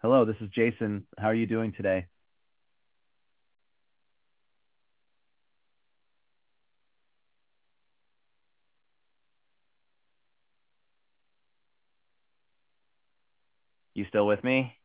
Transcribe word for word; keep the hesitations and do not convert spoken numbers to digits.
Hello, this is Jason. How are you doing today? You still with me?